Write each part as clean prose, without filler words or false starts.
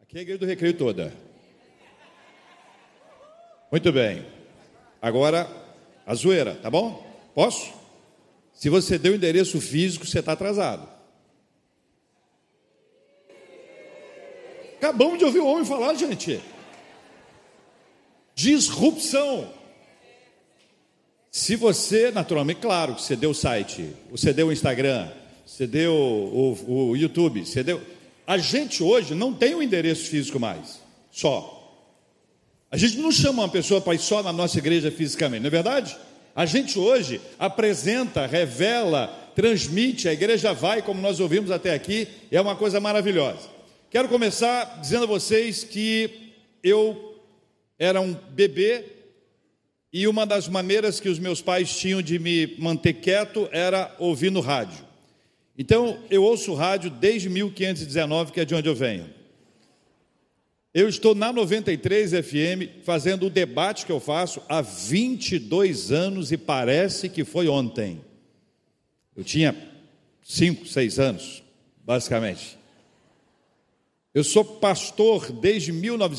Aqui é a igreja do Recreio toda. Muito bem. Agora, a zoeira, tá bom? Posso? Se você deu o endereço físico, você está atrasado. Acabamos de ouvir o homem falar, gente. Disrupção. Se você, naturalmente, claro que você deu o site, você deu o Instagram, você deu o YouTube, você deu... A gente hoje não tem um endereço físico mais, só. A gente não chama uma pessoa para ir só na nossa igreja fisicamente, não é verdade? A gente hoje apresenta, revela, transmite, a igreja vai, como nós ouvimos até aqui, é uma coisa maravilhosa. Quero começar dizendo a vocês que eu era um bebê e uma das maneiras que os meus pais tinham de me manter quieto era ouvir no rádio. Então, eu ouço rádio desde 1519, que é de onde eu venho. Eu estou na 93 FM fazendo o debate que eu faço há 22 anos e parece que foi ontem. Eu tinha 5, 6 anos, basicamente. Eu sou pastor desde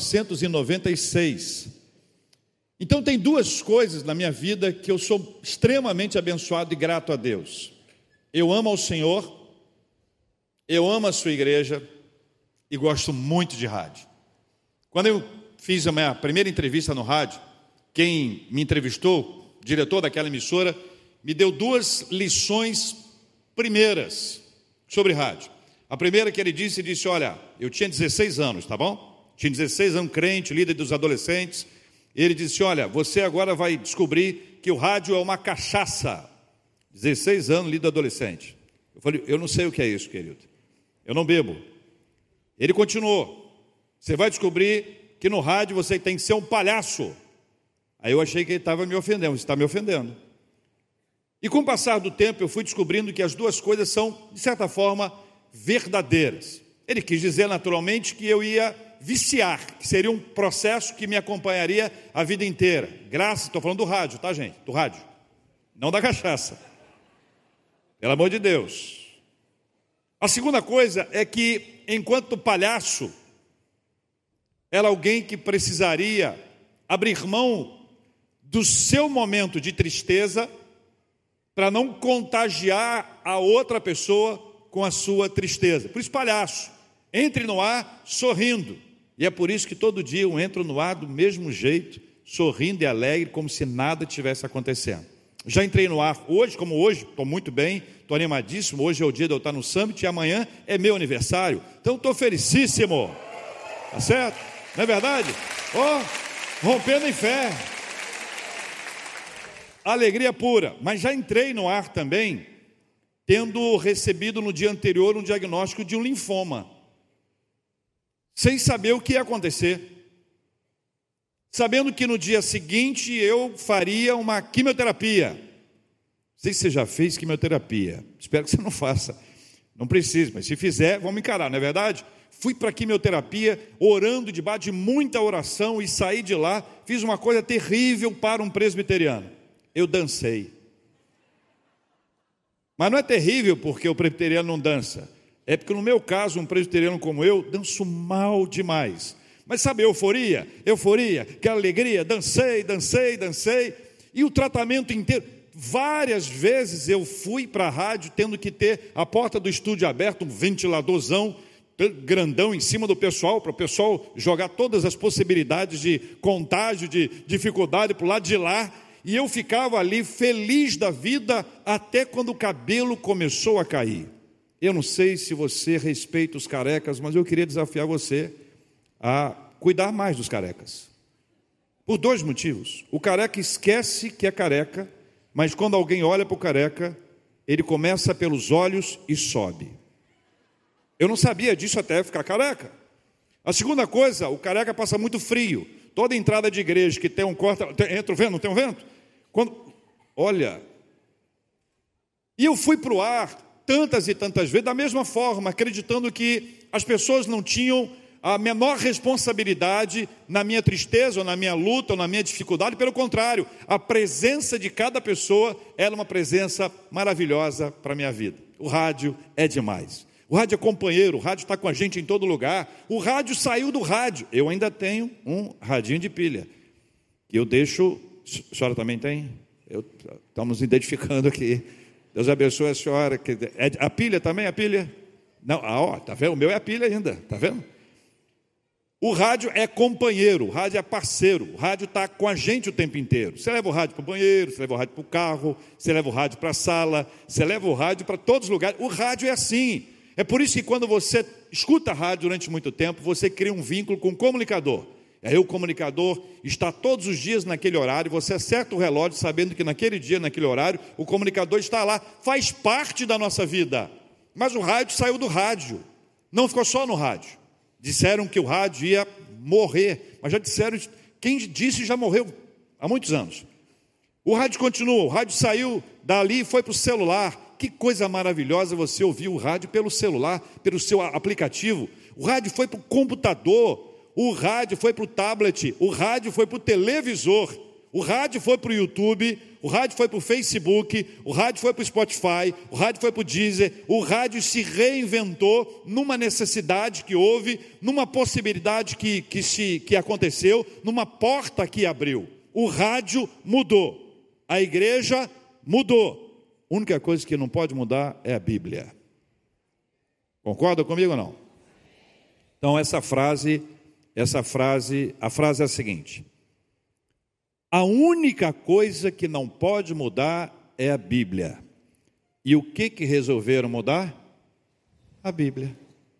1996. Então tem duas coisas na minha vida que eu sou extremamente abençoado e grato a Deus. Eu amo ao Senhor, eu amo a sua igreja e gosto muito de rádio. Quando eu fiz a minha primeira entrevista no rádio, quem me entrevistou, o diretor daquela emissora, me deu 2 lições primeiras sobre rádio. A primeira que ele disse, olha, eu tinha 16 anos, tá bom? Tinha 16 anos, crente, líder dos adolescentes. Ele disse, olha, você agora vai descobrir que o rádio é uma cachaça. 16 anos, líder adolescente. Eu falei, eu não sei o que é isso, querido. Eu não bebo. Ele continuou, você vai descobrir que no rádio você tem que ser um palhaço. Aí eu achei que ele estava me ofendendo, você está me ofendendo. E com o passar do tempo eu fui descobrindo que as duas coisas são, de certa forma, verdadeiras. Ele quis dizer naturalmente que eu ia viciar, que seria um processo que me acompanharia a vida inteira. Graças, estou falando do rádio, tá, gente? Do rádio, não da cachaça. Pelo amor de Deus. A segunda coisa é que, enquanto palhaço, era alguém que precisaria abrir mão do seu momento de tristeza para não contagiar a outra pessoa com a sua tristeza. Por isso, palhaço, entre no ar sorrindo. E é por isso que todo dia eu entro no ar do mesmo jeito, sorrindo e alegre, como se nada tivesse acontecendo. Já entrei no ar hoje, como hoje, estou muito bem, estou animadíssimo. Hoje é o dia de eu estar no Summit e amanhã é meu aniversário. Então estou felicíssimo. Tá certo? Não é verdade? Rompendo em fé. Alegria pura. Mas já entrei no ar também, tendo recebido no dia anterior um diagnóstico de um linfoma, sem saber o que ia acontecer, sabendo que no dia seguinte eu faria uma quimioterapia. Não sei se você já fez quimioterapia, espero que você não faça, não precisa, mas se fizer, vamos encarar, não é verdade? Fui para a quimioterapia, orando debaixo de muita oração, e saí de lá, fiz uma coisa terrível para um presbiteriano, eu dancei. Mas não é terrível porque o presbiteriano não dança, é porque no meu caso, um presbiteriano como eu, danço mal demais. Mas sabe, euforia, aquela alegria, dancei, e o tratamento inteiro. Várias vezes eu fui para a rádio tendo que ter a porta do estúdio aberta, um ventiladorzão grandão em cima do pessoal, para o pessoal jogar todas as possibilidades de contágio, de dificuldade para o lado de lá. E eu ficava ali feliz da vida até quando o cabelo começou a cair. Eu não sei se você respeita os carecas, mas eu queria desafiar você a cuidar mais dos carecas. Por 2 motivos. O careca esquece que é careca, mas quando alguém olha para o careca, ele começa pelos olhos e sobe. Eu não sabia disso até ficar careca. A segunda coisa, o careca passa muito frio. Toda entrada de igreja que tem um corta, entra o vento, não tem um vento? Olha, e eu fui para o ar tantas e tantas vezes, da mesma forma, acreditando que as pessoas não tinham a menor responsabilidade na minha tristeza, ou na minha luta, ou na minha dificuldade. Pelo contrário, a presença de cada pessoa era uma presença maravilhosa para a minha vida. O rádio é demais. O rádio é companheiro, o rádio está com a gente em todo lugar. O rádio saiu do rádio. Eu ainda tenho um radinho de pilha. E eu deixo... A senhora também tem? Estamos identificando aqui. Deus abençoe a senhora. A pilha também, a pilha? Não, tá vendo? O meu é a pilha ainda, tá vendo? O rádio é companheiro, o rádio é parceiro. O rádio está com a gente o tempo inteiro. Você leva o rádio para o banheiro, você leva o rádio para o carro, você leva o rádio para a sala, você leva o rádio para todos os lugares. O rádio é assim. É por isso que quando você escuta a rádio durante muito tempo, você cria um vínculo com o comunicador. E aí o comunicador está todos os dias naquele horário, você acerta o relógio sabendo que naquele dia, naquele horário, o comunicador está lá, faz parte da nossa vida. Mas o rádio saiu do rádio, não ficou só no rádio. Disseram que o rádio ia morrer, mas já disseram, quem disse já morreu há muitos anos. O rádio continua, o rádio saiu dali e foi para o celular. Que coisa maravilhosa você ouvir o rádio pelo celular, pelo seu aplicativo. O rádio foi para o computador, o rádio foi para o tablet, o rádio foi para o televisor, o rádio foi para o YouTube, o rádio foi para o Facebook, o rádio foi para o Spotify, o rádio foi para o Deezer. O rádio se reinventou numa necessidade que houve, numa possibilidade que aconteceu, numa porta que abriu. O rádio mudou, a igreja mudou. A única coisa que não pode mudar é a Bíblia. Concorda comigo ou não? Então a frase é a seguinte: a única coisa que não pode mudar é a Bíblia. E o que resolveram mudar? A Bíblia.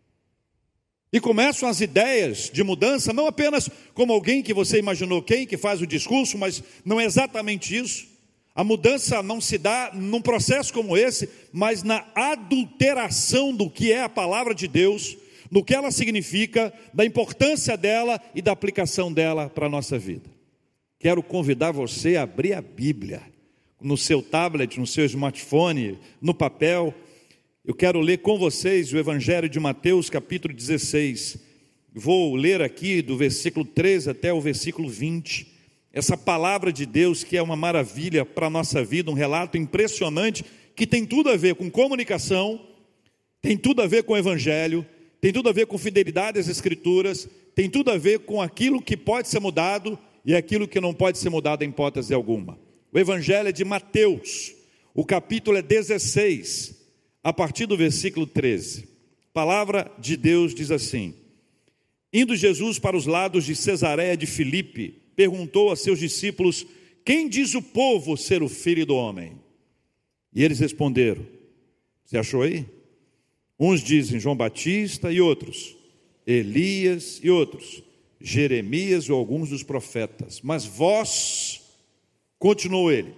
E começam as ideias de mudança, não apenas como alguém que você imaginou que faz o discurso, mas não é exatamente isso. A mudança não se dá num processo como esse, mas na adulteração do que é a palavra de Deus, no que ela significa, da importância dela e da aplicação dela para a nossa vida. Quero convidar você a abrir a Bíblia, no seu tablet, no seu smartphone, no papel. Eu quero ler com vocês o Evangelho de Mateus, capítulo 16. Vou ler aqui do versículo 13 até o versículo 20. Essa palavra de Deus que é uma maravilha para a nossa vida, um relato impressionante, que tem tudo a ver com comunicação, tem tudo a ver com o Evangelho, tem tudo a ver com fidelidade às Escrituras, tem tudo a ver com aquilo que pode ser mudado e aquilo que não pode ser mudado em hipótese alguma. O Evangelho é de Mateus, o capítulo é 16, a partir do versículo 13. A palavra de Deus diz assim: indo Jesus para os lados de Cesareia de Filipe, perguntou a seus discípulos: quem diz o povo ser o Filho do Homem? E eles responderam, você achou aí? Uns dizem João Batista e outros Elias e outros Jeremias ou alguns dos profetas. Mas vós, continuou ele,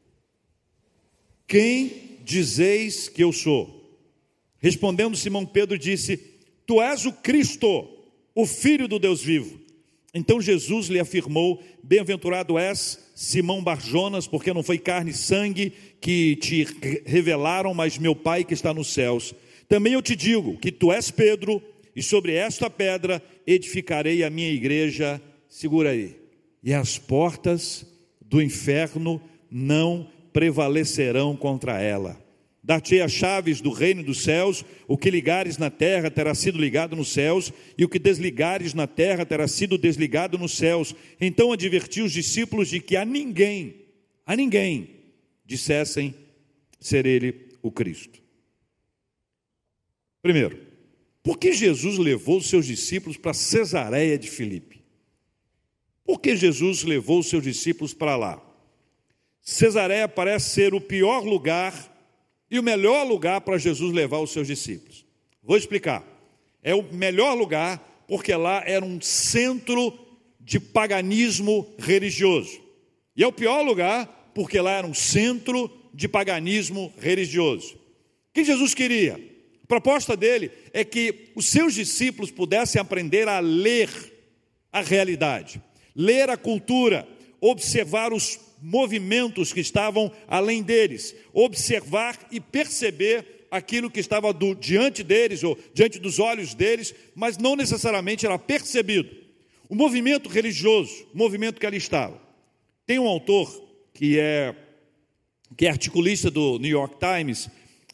quem dizeis que eu sou? Respondendo Simão Pedro disse: tu és o Cristo, o Filho do Deus vivo. Então Jesus lhe afirmou: bem-aventurado és, Simão Barjonas, porque não foi carne e sangue que te revelaram, mas meu Pai que está nos céus. Também eu te digo que tu és Pedro, e sobre esta pedra edificarei a minha igreja. Segura aí. E as portas do inferno não prevalecerão contra ela. Dar-te-ei as chaves do reino dos céus. O que ligares na terra terá sido ligado nos céus, e o que desligares na terra terá sido desligado nos céus. Então advertiu os discípulos de que a ninguém dissessem ser ele o Cristo. Primeiro, por que Jesus levou os seus discípulos para Cesareia de Filipe? Por que Jesus levou os seus discípulos para lá? Cesareia parece ser o pior lugar e o melhor lugar para Jesus levar os seus discípulos. Vou explicar. É o melhor lugar porque lá era um centro de paganismo religioso. E é o pior lugar porque lá era um centro de paganismo religioso. O que Jesus queria? A proposta dele é que os seus discípulos pudessem aprender a ler a realidade, ler a cultura, observar os movimentos que estavam além deles, observar e perceber aquilo que estava diante deles ou diante dos olhos deles, mas não necessariamente era percebido. O movimento religioso, o movimento que ali estava. Tem um autor que é articulista do New York Times,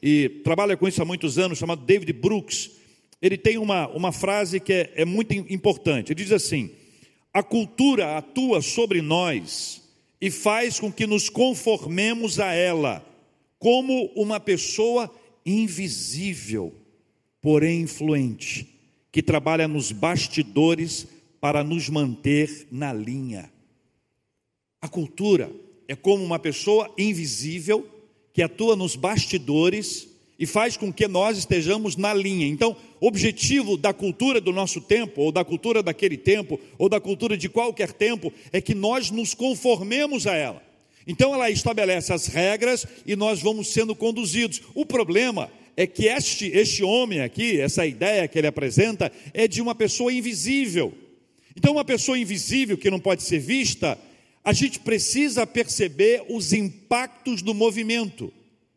e trabalha com isso há muitos anos, chamado David Brooks. Ele tem uma frase que é muito importante. Ele diz assim: a cultura atua sobre nós e faz com que nos conformemos a ela, como uma pessoa invisível, porém influente, que trabalha nos bastidores para nos manter na linha. A cultura é como uma pessoa invisível que atua nos bastidores e faz com que nós estejamos na linha. Então, o objetivo da cultura do nosso tempo, ou da cultura daquele tempo, ou da cultura de qualquer tempo, é que nós nos conformemos a ela. Então, ela estabelece as regras e nós vamos sendo conduzidos. O problema é que este homem aqui, essa ideia que ele apresenta, é de uma pessoa invisível. Então, uma pessoa invisível que não pode ser vista, a gente precisa perceber os impactos do movimento.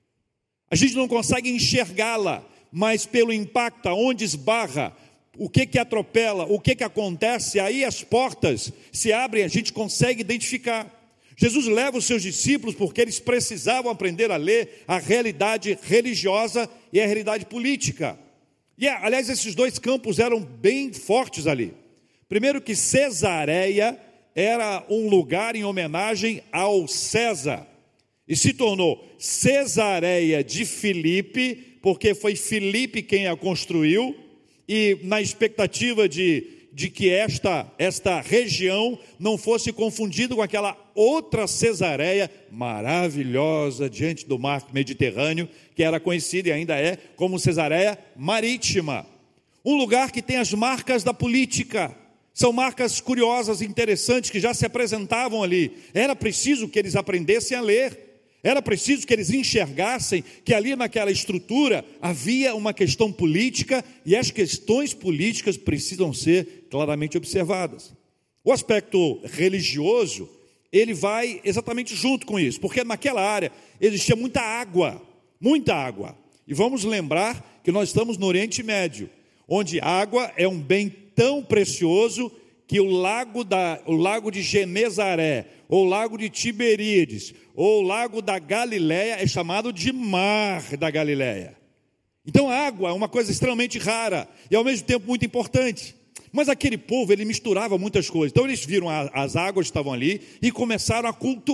A gente não consegue enxergá-la, mas pelo impacto, aonde esbarra, o que atropela, o que acontece, aí as portas se abrem, a gente consegue identificar. Jesus leva os seus discípulos porque eles precisavam aprender a ler a realidade religiosa e a realidade política. E, aliás, esses dois campos eram bem fortes ali. Primeiro que Cesareia era um lugar em homenagem ao César, e se tornou Cesareia de Filipe, porque foi Filipe quem a construiu, e na expectativa de que esta região não fosse confundida com aquela outra Cesareia maravilhosa diante do mar Mediterrâneo, que era conhecida e ainda é como Cesareia Marítima. Um lugar que tem as marcas da política. São marcas curiosas e interessantes que já se apresentavam ali. Era preciso que eles aprendessem a ler. Era preciso que eles enxergassem que ali naquela estrutura havia uma questão política e as questões políticas precisam ser claramente observadas. O aspecto religioso, ele vai exatamente junto com isso, porque naquela área existia muita água. E vamos lembrar que nós estamos no Oriente Médio, onde água é um bem tão precioso que o lago de Genezaré, ou o lago de Tiberíades, ou o lago da Galileia é chamado de Mar da Galileia. Então a água é uma coisa extremamente rara e ao mesmo tempo muito importante. Mas aquele povo, ele misturava muitas coisas. Então eles viram as águas que estavam ali e começaram a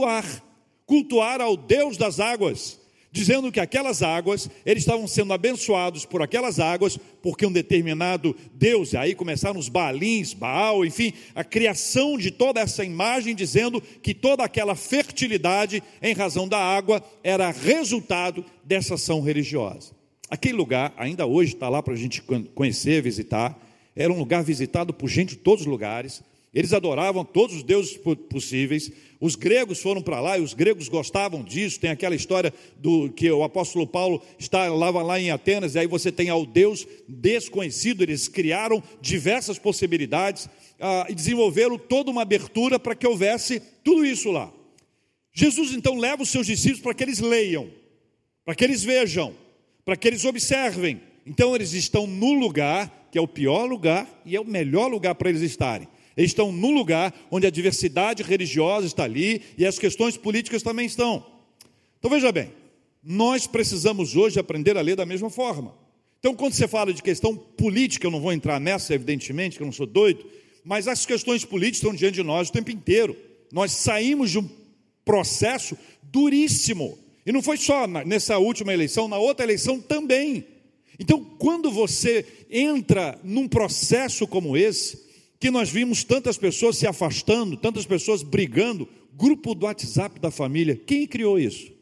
cultuar ao Deus das águas, dizendo que aquelas águas, eles estavam sendo abençoados por aquelas águas, porque um determinado Deus, e aí começaram os Baalins, Baal, enfim, a criação de toda essa imagem, dizendo que toda aquela fertilidade, em razão da água, era resultado dessa ação religiosa. Aquele lugar, ainda hoje está lá para a gente conhecer, visitar, era um lugar visitado por gente de todos os lugares. Eles adoravam todos os deuses possíveis. Os gregos foram para lá e os gregos gostavam disso. Tem aquela história que o apóstolo Paulo estava lá em Atenas, e aí você tem ao Deus desconhecido. Eles criaram diversas possibilidades e desenvolveram toda uma abertura para que houvesse tudo isso lá. Jesus então leva os seus discípulos para que eles leiam, para que eles vejam, para que eles observem. Então eles estão no lugar que é o pior lugar e é o melhor lugar para eles estarem. Eles estão num lugar onde a diversidade religiosa está ali e as questões políticas também estão. Então veja bem, nós precisamos hoje aprender a ler da mesma forma. Então quando você fala de questão política, eu não vou entrar nessa evidentemente, que eu não sou doido, mas as questões políticas estão diante de nós o tempo inteiro. Nós saímos de um processo duríssimo, e não foi só nessa última eleição, na outra eleição também. Então quando você entra num processo como esse, que nós vimos tantas pessoas se afastando, tantas pessoas brigando, grupo do WhatsApp da família, quem criou isso?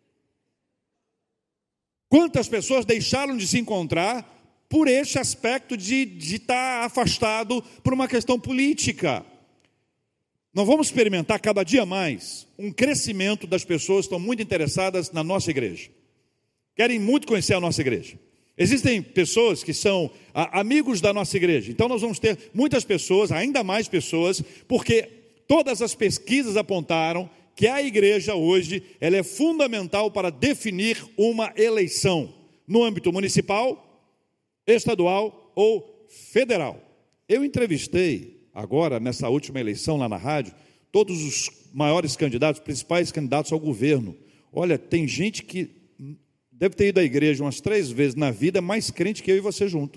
Quantas pessoas deixaram de se encontrar por esse aspecto de estar afastado por uma questão política? Nós vamos experimentar cada dia mais um crescimento das pessoas que estão muito interessadas na nossa igreja, querem muito conhecer a nossa igreja. Existem pessoas que são amigos da nossa igreja. Então nós vamos ter muitas pessoas, ainda mais pessoas, porque todas as pesquisas apontaram que a igreja hoje, ela é fundamental para definir uma eleição no âmbito municipal, estadual ou federal. Eu entrevistei agora, nessa última eleição lá na rádio, todos os maiores candidatos, principais candidatos ao governo. Olha, tem gente que deve ter ido à igreja umas 3 vezes na vida, mais crente que eu e você junto.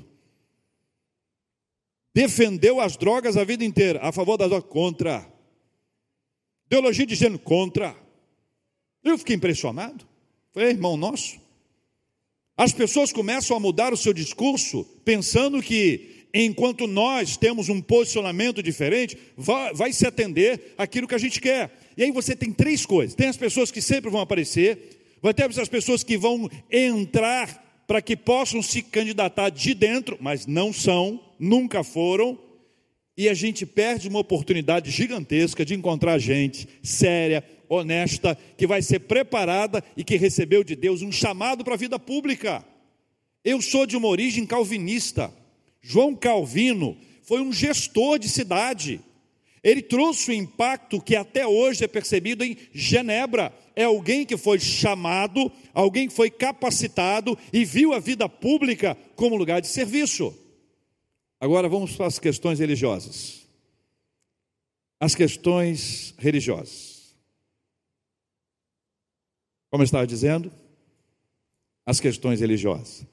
Defendeu as drogas a vida inteira, a favor das drogas, contra. Teologia de gênero, contra. Eu fiquei impressionado. Falei, irmão nosso. As pessoas começam a mudar o seu discurso, pensando que, enquanto nós temos um posicionamento diferente, vai se atender àquilo que a gente quer. E aí você tem 3 coisas. Tem as pessoas que sempre vão aparecer, vai ter as pessoas que vão entrar para que possam se candidatar de dentro, mas não são, nunca foram, e a gente perde uma oportunidade gigantesca de encontrar gente séria, honesta, que vai ser preparada e que recebeu de Deus um chamado para a vida pública. Eu sou de uma origem calvinista. João Calvino foi um gestor de cidade. Ele trouxe o impacto que até hoje é percebido em Genebra. É alguém que foi chamado, alguém que foi capacitado e viu a vida pública como lugar de serviço. Agora vamos para as questões religiosas. As questões religiosas. Como eu estava dizendo, as questões religiosas.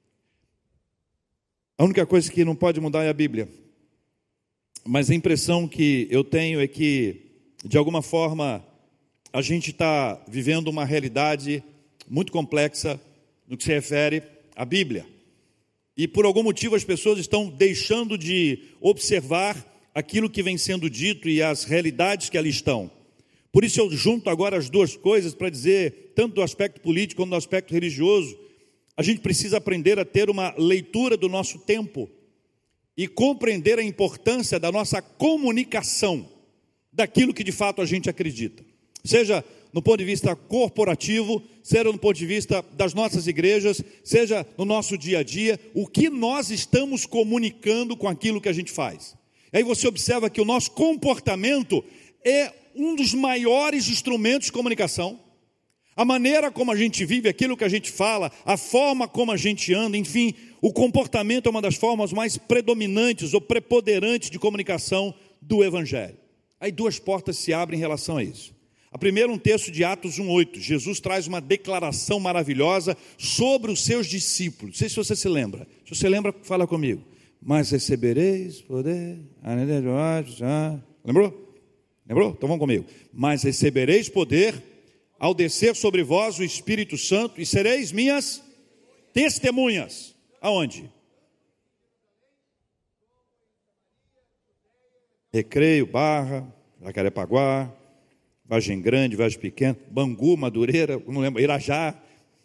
A única coisa que não pode mudar é a Bíblia. Mas a impressão que eu tenho é que, de alguma forma, a gente está vivendo uma realidade muito complexa no que se refere à Bíblia. E por algum motivo as pessoas estão deixando de observar aquilo que vem sendo dito e as realidades que ali estão. Por isso eu junto agora as 2 coisas para dizer, tanto do aspecto político como do aspecto religioso, a gente precisa aprender a ter uma leitura do nosso tempo e compreender a importância da nossa comunicação, daquilo que de fato a gente acredita. Seja no ponto de vista corporativo, seja no ponto de vista das nossas igrejas, seja no nosso dia a dia, o que nós estamos comunicando com aquilo que a gente faz. Aí você observa que o nosso comportamento é um dos maiores instrumentos de comunicação. A maneira como a gente vive, aquilo que a gente fala, a forma como a gente anda, enfim, o comportamento é uma das formas mais predominantes ou preponderantes de comunicação do Evangelho. Aí 2 portas se abrem em relação a isso. A primeira, um texto de Atos 1:8. Jesus traz uma declaração maravilhosa sobre os seus discípulos. Não sei se você se lembra. Se você lembra, fala comigo. Mas recebereis poder. Lembrou? Lembrou? Então vamos comigo. Mas recebereis poder ao descer sobre vós o Espírito Santo e sereis minhas testemunhas. Aonde? Recreio, Barra, Jacarepaguá, Vargem Grande, Vargem Pequena, Bangu, Madureira, não lembro, Irajá.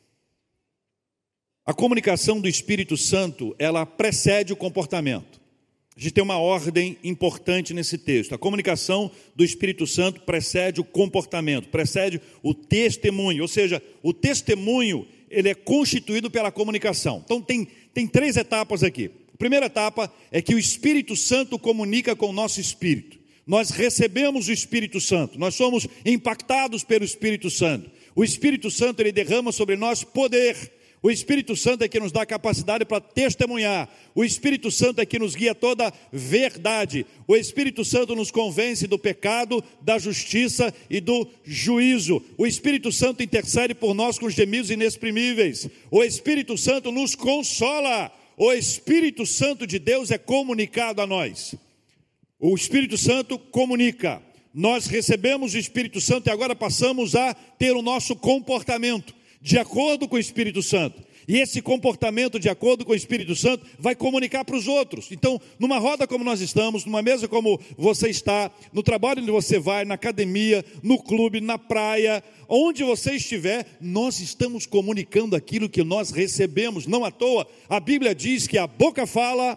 A comunicação do Espírito Santo, ela precede o comportamento. A gente tem uma ordem importante nesse texto. A comunicação do Espírito Santo precede o comportamento, precede o testemunho. Ou seja, o testemunho, ele é constituído pela comunicação. Então tem 3 etapas aqui. A primeira etapa é que o Espírito Santo comunica com o nosso espírito. Nós recebemos o Espírito Santo, nós somos impactados pelo Espírito Santo. O Espírito Santo, ele derrama sobre nós poder. O Espírito Santo é que nos dá capacidade para testemunhar. O Espírito Santo é que nos guia toda verdade. O Espírito Santo nos convence do pecado, da justiça e do juízo. O Espírito Santo intercede por nós com gemidos inexprimíveis. O Espírito Santo nos consola. O Espírito Santo de Deus é comunicado a nós. O Espírito Santo comunica. Nós recebemos o Espírito Santo e agora passamos a ter o nosso comportamento de acordo com o Espírito Santo. E esse comportamento de acordo com o Espírito Santo vai comunicar para os outros. Então, numa roda como nós estamos, numa mesa como você está, no trabalho onde você vai, na academia, no clube, na praia, onde você estiver, nós estamos comunicando aquilo que nós recebemos. Não à toa, a Bíblia diz que a boca fala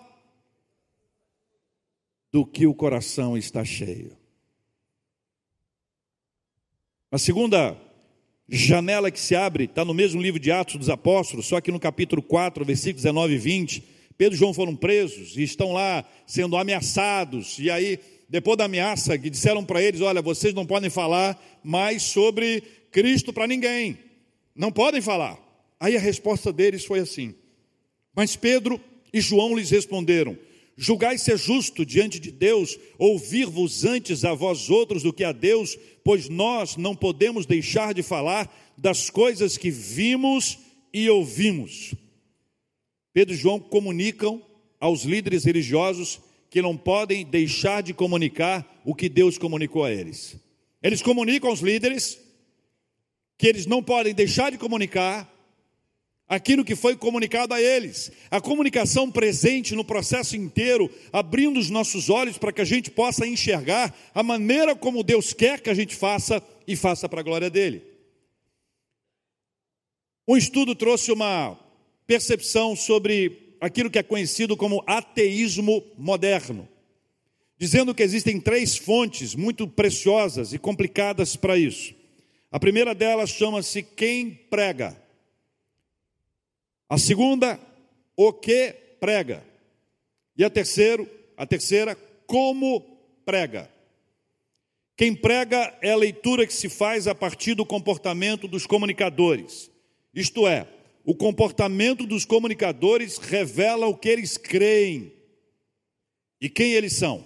do que o coração está cheio. A segunda janela que se abre, está no mesmo livro de Atos dos Apóstolos, só que no capítulo 4, versículos 19 e 20, Pedro e João foram presos e estão lá sendo ameaçados, e aí, depois da ameaça, que disseram para eles, olha, vocês não podem falar mais sobre Cristo para ninguém, não podem falar. Aí a resposta deles foi assim, mas Pedro e João lhes responderam, julgais ser justo diante de Deus, ouvir-vos antes a vós outros do que a Deus, pois nós não podemos deixar de falar das coisas que vimos e ouvimos. Pedro e João comunicam aos líderes religiosos que não podem deixar de comunicar o que Deus comunicou a eles. Eles comunicam aos líderes que eles não podem deixar de comunicar aquilo que foi comunicado a eles. A comunicação presente no processo inteiro, abrindo os nossos olhos para que a gente possa enxergar a maneira como Deus quer que a gente faça e faça para a glória dele. Um estudo trouxe uma percepção sobre aquilo que é conhecido como ateísmo moderno, dizendo que existem 3 fontes muito preciosas e complicadas para isso. A primeira delas chama-se quem prega. A segunda, o que prega. E a terceira, como prega. Quem prega é a leitura que se faz a partir do comportamento dos comunicadores. Isto é, o comportamento dos comunicadores revela o que eles creem e quem eles são.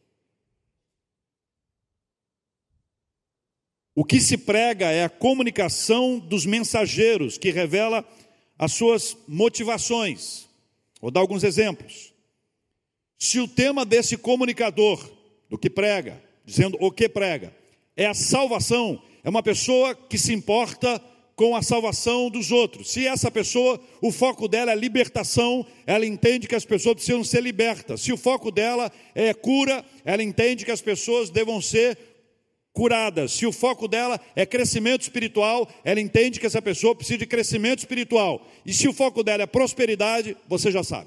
O que se prega é a comunicação dos mensageiros, que revela as suas motivações. Vou dar alguns exemplos. Se o tema desse comunicador, do que prega, dizendo o que prega, é a salvação, é uma pessoa que se importa com a salvação dos outros. Se essa pessoa, o foco dela é libertação, ela entende que as pessoas precisam ser libertas. Se o foco dela é cura, ela entende que as pessoas devam ser curadas. Se o foco dela é crescimento espiritual, ela entende que essa pessoa precisa de crescimento espiritual. E se o foco dela é prosperidade, você já sabe.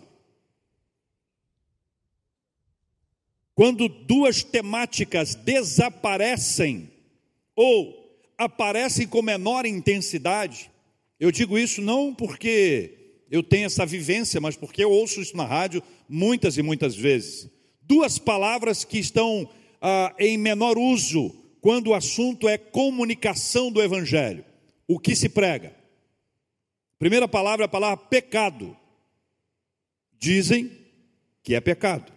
Quando 2 temáticas desaparecem ou aparecem com menor intensidade, eu digo isso não porque eu tenho essa vivência, mas porque eu ouço isso na rádio muitas e muitas vezes. 2 palavras que estão em menor uso quando o assunto é comunicação do evangelho. O que se prega? Primeira palavra é a palavra pecado. Dizem que é pecado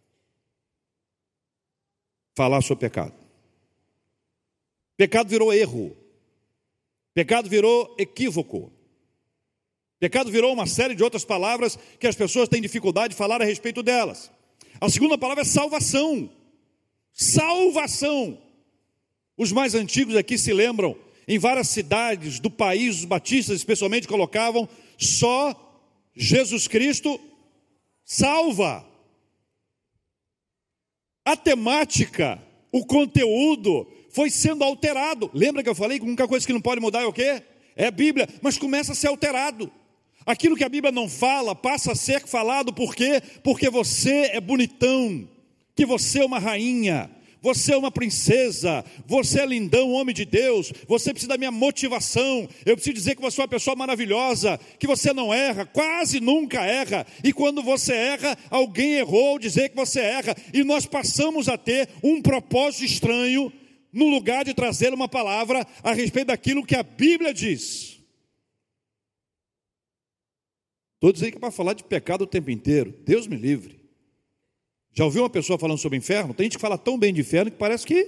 falar sobre pecado. Pecado virou erro. Pecado virou equívoco. Pecado virou uma série de outras palavras que as pessoas têm dificuldade de falar a respeito delas. A segunda palavra é salvação. Salvação. Os mais antigos aqui se lembram, em várias cidades do país, os batistas especialmente colocavam só Jesus Cristo salva. A temática, o conteúdo foi sendo alterado. Lembra que eu falei que a única coisa que não pode mudar é o quê? É a Bíblia, mas começa a ser alterado. Aquilo que a Bíblia não fala, passa a ser falado. Por quê? Porque você é bonitão, que você é uma rainha, você é uma princesa, você é lindão, homem de Deus, você precisa da minha motivação, eu preciso dizer que você é uma pessoa maravilhosa, que você não erra, quase nunca erra, e quando você erra, alguém errou ao dizer que você erra, e nós passamos a ter um propósito estranho, no lugar de trazer uma palavra a respeito daquilo que a Bíblia diz. Todos aí que é para falar de pecado o tempo inteiro, Deus me livre. Já ouviu uma pessoa falando sobre inferno? Tem gente que fala tão bem de inferno que parece que...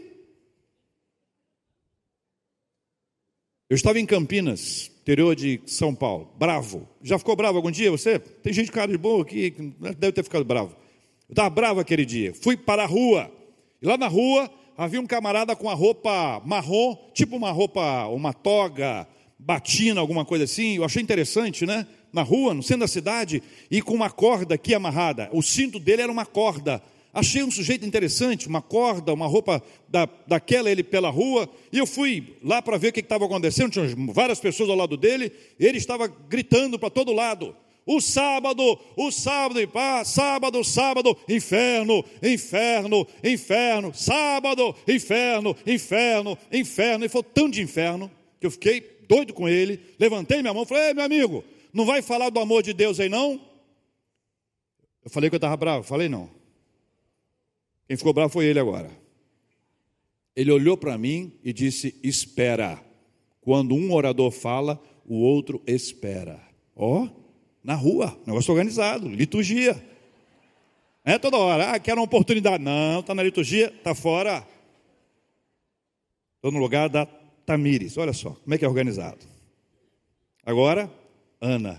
Eu estava em Campinas, interior de São Paulo, bravo. Já ficou bravo algum dia você? Tem gente cara de boa aqui que deve ter ficado bravo. Eu estava bravo aquele dia. Fui para a rua. E lá na rua havia um camarada com a roupa marrom, tipo uma roupa, uma toga, batina, alguma coisa assim. Eu achei interessante, né? Na rua, no centro da cidade, e com uma corda aqui amarrada. O cinto dele era uma corda. Achei um sujeito interessante, uma corda, uma roupa daquela, ele pela rua. E eu fui lá para ver o que estava acontecendo. Tinha várias pessoas ao lado dele. Ele estava gritando para todo lado: o sábado e paz, sábado, inferno, inferno, inferno, sábado, inferno, inferno, inferno. Ele falou tão de inferno que eu fiquei doido com ele. Levantei minha mão e falei: ei, meu amigo, não vai falar do amor de Deus aí não? Eu falei que eu estava bravo? Falei não. Quem ficou bravo foi ele agora. Ele olhou para mim e disse: espera. Quando um orador fala, o outro espera. Ó, na rua, negócio organizado, liturgia. É toda hora, quero uma oportunidade. Não, está na liturgia, está fora. Estou no lugar da Tamires, olha só, como é que é organizado. Agora, Ana.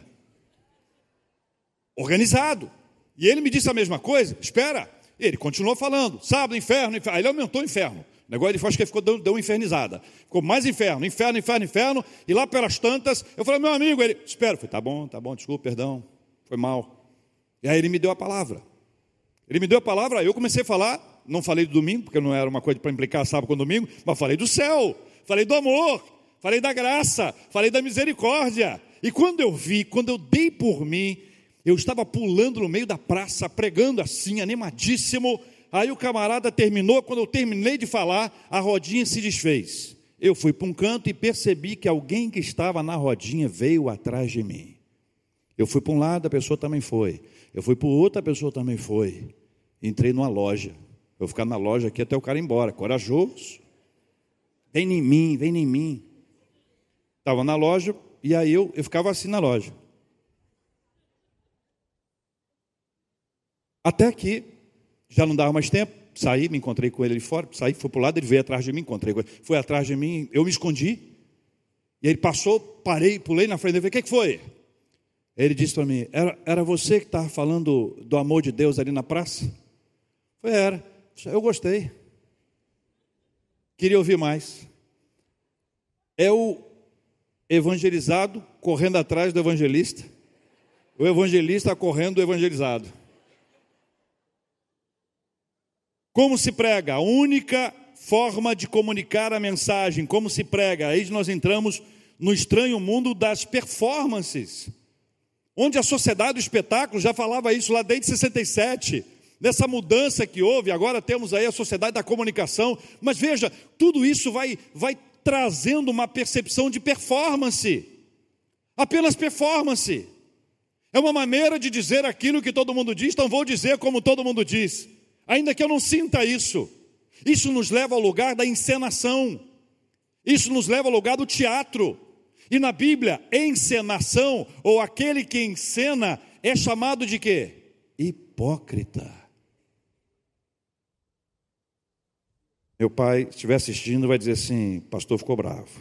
Organizado. E ele me disse a mesma coisa, espera. Ele continuou falando, sábado, inferno, inferno. Aí ele aumentou o inferno. O negócio, ele acho que ele ficou, deu uma infernizada. Ficou mais inferno, inferno, inferno, inferno. E lá pelas tantas, eu falei, meu amigo, ele, espera. Eu falei, tá bom, desculpa, perdão, foi mal. E aí ele me deu a palavra. Ele me deu a palavra, aí eu comecei a falar, não falei do domingo, porque não era uma coisa para implicar sábado com domingo, mas falei do céu, falei do amor, falei da graça, falei da misericórdia. E quando eu dei por mim, eu estava pulando no meio da praça, pregando assim, animadíssimo. Aí o camarada terminou, quando eu terminei de falar, a rodinha se desfez. Eu fui para um canto e percebi que alguém que estava na rodinha veio atrás de mim. Eu fui para um lado, a pessoa também foi. Eu fui para o outro, a pessoa também foi. Entrei numa loja. Eu vou ficar na loja aqui até o cara ir embora. Corajoso. Vem em mim. Estava na loja e aí eu ficava assim na loja. Até que já não dava mais tempo, saí, me encontrei com ele ali fora, saí, fui para o lado, ele veio atrás de mim, encontrei com ele, foi atrás de mim, eu me escondi, e ele passou, parei, pulei na frente dele, falei, o que foi? Ele disse para mim, era você que estava falando do amor de Deus ali na praça? Eu falei, era, eu gostei, queria ouvir mais. É o evangelizado correndo atrás do evangelista, o evangelista correndo do evangelizado. Como se prega? A única forma de comunicar a mensagem, como se prega? Aí nós entramos no estranho mundo das performances, onde a sociedade do espetáculo já falava isso lá desde 67, dessa mudança que houve, agora temos aí a sociedade da comunicação, mas veja, tudo isso vai trazendo uma percepção de performance, apenas performance, é uma maneira de dizer aquilo que todo mundo diz, então vou dizer como todo mundo diz, ainda que eu não sinta isso. Isso nos leva ao lugar da encenação. Isso nos leva ao lugar do teatro. E na Bíblia, encenação, ou aquele que encena, é chamado de quê? Hipócrita. Meu pai, se estiver assistindo, vai dizer assim, pastor ficou bravo.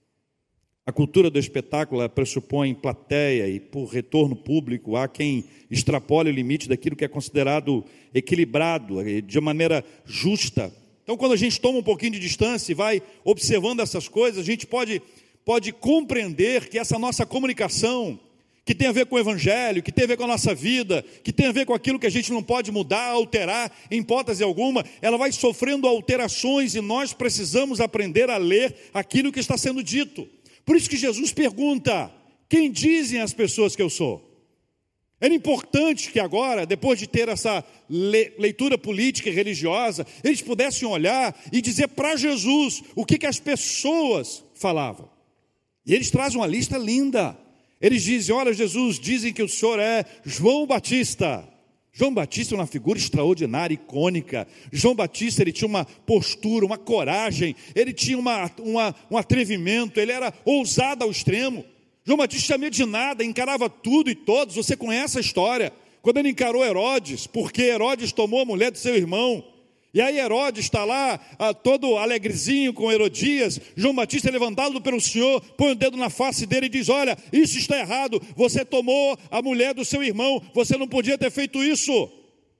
A cultura do espetáculo pressupõe plateia e por retorno público há quem extrapole o limite daquilo que é considerado equilibrado, de maneira justa. Então, quando a gente toma um pouquinho de distância e vai observando essas coisas, a gente pode compreender que essa nossa comunicação, que tem a ver com o Evangelho, que tem a ver com a nossa vida, que tem a ver com aquilo que a gente não pode mudar, alterar, em hipótese alguma, ela vai sofrendo alterações e nós precisamos aprender a ler aquilo que está sendo dito. Por isso que Jesus pergunta, quem dizem as pessoas que eu sou? Era importante que agora, depois de ter essa leitura política e religiosa, eles pudessem olhar e dizer para Jesus o que as pessoas falavam. E eles trazem uma lista linda. Eles dizem, olha Jesus, dizem que o Senhor é João Batista. João Batista é uma figura extraordinária, icônica. João Batista, ele tinha uma postura, uma coragem, ele tinha um atrevimento, ele era ousado ao extremo. João Batista tinha medo de nada, encarava tudo e todos, você conhece a história. Quando ele encarou Herodes, porque Herodes tomou a mulher do seu irmão, e aí Herodes está lá, todo alegrezinho com Herodias, João Batista é levantado pelo Senhor, põe o dedo na face dele e diz, olha, isso está errado, você tomou a mulher do seu irmão, você não podia ter feito isso.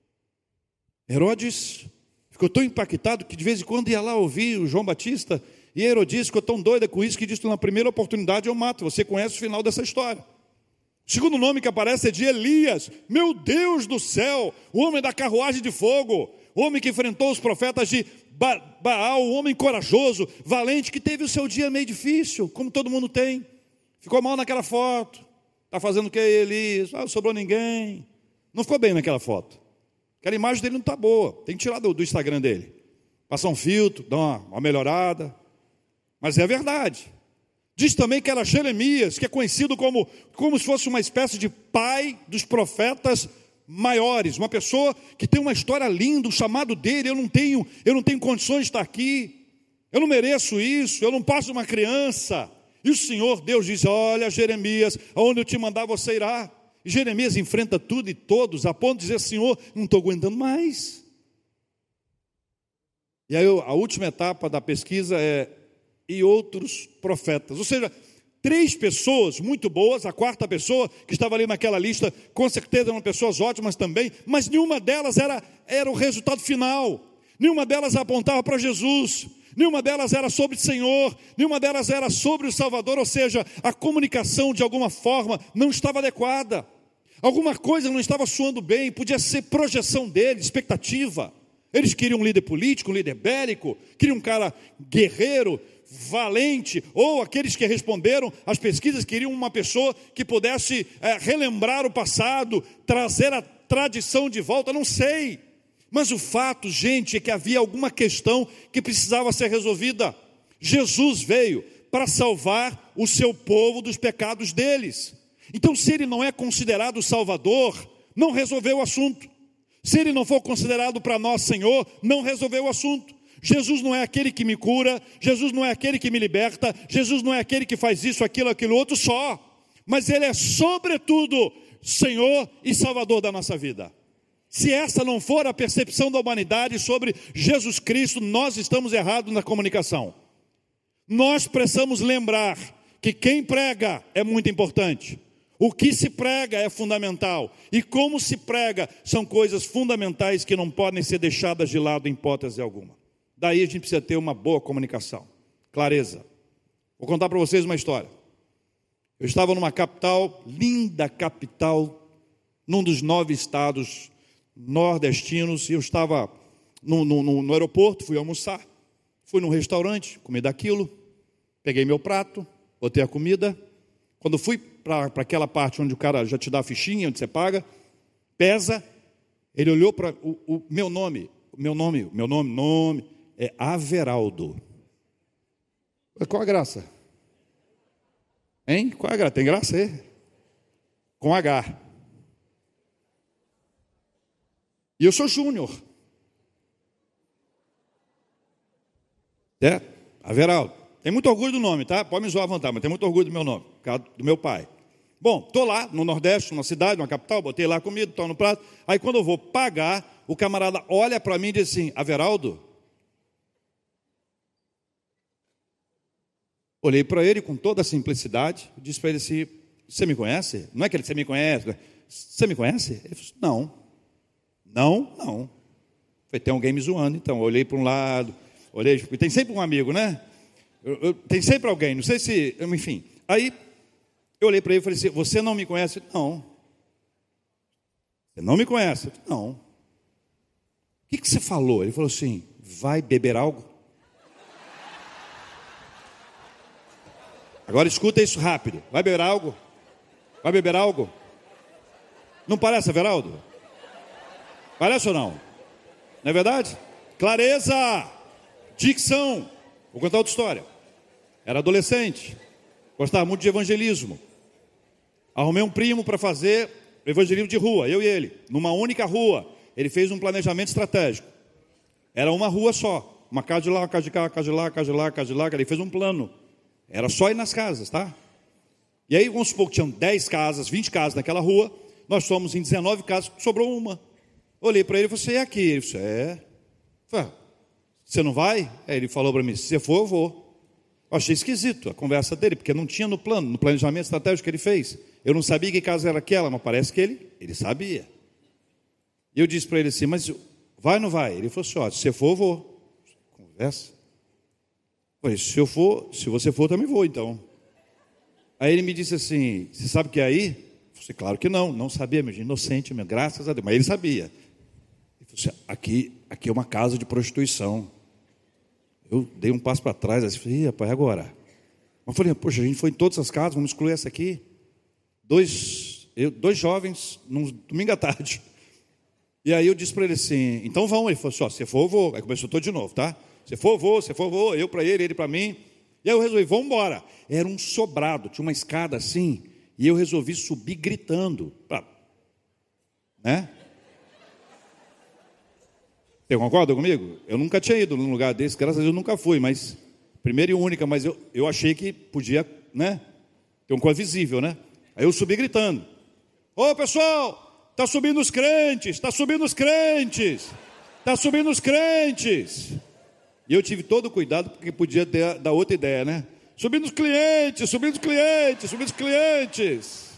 Herodes ficou tão impactado que de vez em quando ia lá ouvir o João Batista, e Herodias ficou tão doida com isso que disse, na primeira oportunidade eu mato, você conhece o final dessa história. O segundo nome que aparece é de Elias, meu Deus do céu, o homem da carruagem de fogo, o homem que enfrentou os profetas de Baal, o homem corajoso, valente, que teve o seu dia meio difícil, como todo mundo tem. Ficou mal naquela foto. Está fazendo o que, Elias? Não sobrou ninguém. Não ficou bem naquela foto. Aquela imagem dele não está boa. Tem que tirar do Instagram dele. Passar um filtro, dar uma melhorada. Mas é verdade. Diz também que era Jeremias, que é conhecido como se fosse uma espécie de pai dos profetas maiores, uma pessoa que tem uma história linda, o chamado dele, eu não tenho condições de estar aqui, eu não mereço isso, eu não passo uma criança, e o Senhor Deus diz, olha Jeremias, aonde eu te mandar você irá, e Jeremias enfrenta tudo e todos, a ponto de dizer, Senhor, não estou aguentando mais, e aí a última etapa da pesquisa é, e outros profetas, ou seja, 3 pessoas muito boas, a 4ª pessoa que estava ali naquela lista, com certeza eram pessoas ótimas também, mas nenhuma delas era o resultado final, nenhuma delas apontava para Jesus, nenhuma delas era sobre o Senhor, nenhuma delas era sobre o Salvador, ou seja, a comunicação de alguma forma não estava adequada, alguma coisa não estava soando bem, podia ser projeção deles, expectativa. Eles queriam um líder político, um líder bélico, queriam um cara guerreiro, valente, ou aqueles que responderam às pesquisas queriam uma pessoa que pudesse relembrar o passado, trazer a tradição de volta, não sei. Mas o fato, gente, é que havia alguma questão que precisava ser resolvida. Jesus veio para salvar o seu povo dos pecados deles. Então, se ele não é considerado Salvador, não resolveu o assunto. Se ele não for considerado para nós Senhor, não resolveu o assunto. Jesus não é aquele que me cura, Jesus não é aquele que me liberta, Jesus não é aquele que faz isso, aquilo outro só. Mas ele é sobretudo Senhor e Salvador da nossa vida. Se essa não for a percepção da humanidade sobre Jesus Cristo, nós estamos errados na comunicação. Nós precisamos lembrar que quem prega é muito importante. O que se prega é fundamental. E como se prega são coisas fundamentais que não podem ser deixadas de lado em hipótese alguma. Daí a gente precisa ter uma boa comunicação, clareza. Vou contar para vocês uma história. Eu estava numa capital, linda capital, num dos 9 estados nordestinos, e eu estava no aeroporto, fui almoçar, fui num restaurante, comi daquilo, peguei meu prato, botei a comida. Quando fui para aquela parte onde o cara já te dá a fichinha, onde você paga, pesa, ele olhou para o meu nome é Averaldo. Qual a graça? Hein? Qual a graça? Tem graça aí? Com H. E eu sou Júnior. Averaldo. Tem muito orgulho do nome, tá? Pode me zoar à vontade, mas tem muito orgulho do meu nome, por causa do meu pai. Bom, estou lá no Nordeste, numa cidade, numa capital, botei lá a comida, estou no prato. Aí quando eu vou pagar, o camarada olha para mim e diz assim: Averaldo? Olhei para ele com toda a simplicidade, disse para ele assim: você me conhece? Não é que ele, você me conhece? Você me conhece? Ele falou: não. Falei: tem alguém me zoando, então. Eu olhei para um lado, porque tem sempre um amigo, né? Tem sempre alguém, não sei se, enfim. Aí eu olhei para ele e falei assim: você não me conhece? Não. Você não me conhece? Não. O que você falou? Ele falou assim: vai beber algo? Agora escuta isso rápido. Vai beber algo? Vai beber algo? Não parece, Everaldo? Parece ou não? Não é verdade? Clareza, dicção. Vou contar outra história. Era adolescente, gostava muito de evangelismo. Arrumei um primo para fazer evangelismo de rua, eu e ele, numa única rua. Ele fez um planejamento estratégico. Era uma rua só, uma casa de lá, uma casa de cá, uma casa de lá, uma casa de lá, uma casa de lá. Ele fez um plano. Era só ir nas casas, tá? E aí, vamos supor que tinham 10 casas, 20 casas naquela rua. Nós fomos em 19 casas, sobrou uma. Olhei para ele e falei: você é aqui? Ele disse: é. Falei: você não vai? Aí ele falou para mim: se você for, eu vou. Eu achei esquisito a conversa dele, porque não tinha no plano, no planejamento estratégico que ele fez. Eu não sabia que casa era aquela, mas parece que ele sabia. E eu disse para ele assim: mas vai ou não vai? Ele falou assim: ó, se você for, eu vou. Conversa. Eu falei: se você for, eu também vou, então. Aí ele me disse assim: você sabe o que é aí? Eu falei: claro que não sabia, meu inocente, meu, graças a Deus. Mas ele sabia. Ele falou assim: aqui é uma casa de prostituição. Eu dei um passo para trás, assim, falei: rapaz, agora? Eu falei: poxa, a gente foi em todas as casas, vamos excluir essa aqui. Dois jovens, num domingo à tarde. E aí eu disse para ele assim: então vão. Ele falou assim: ó, se for, eu vou. Aí começou todo de novo, tá? Se for, eu vou, eu para ele para mim. E aí eu resolvi: vamos embora. Era um sobrado, tinha uma escada assim, e eu resolvi subir gritando. Né? Você concorda comigo? Eu nunca tinha ido num lugar desse, graças a Deus eu nunca fui, mas primeira e única, mas eu achei que podia, né? Ter uma coisa visível, né? Aí eu subi gritando: ô pessoal, está subindo os crentes, está subindo os crentes, está subindo os crentes. E eu tive todo o cuidado, porque podia dar outra ideia, né? Subindo os clientes, subindo os clientes, subindo os clientes.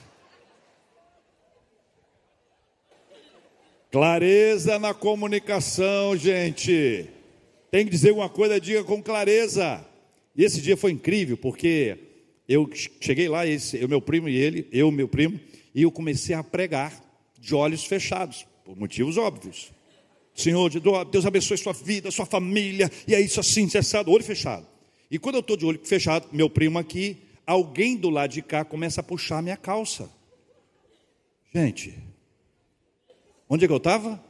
Clareza na comunicação, gente. Tem que dizer uma coisa, diga com clareza. E esse dia foi incrível, porque eu cheguei lá, meu primo e ele, meu primo, e eu comecei a pregar de olhos fechados, por motivos óbvios. Senhor, Deus abençoe sua vida, sua família, e é isso assim, cessado, olho fechado. E quando eu estou de olho fechado, meu primo aqui, alguém do lado de cá começa a puxar a minha calça. Gente, onde é que eu estava?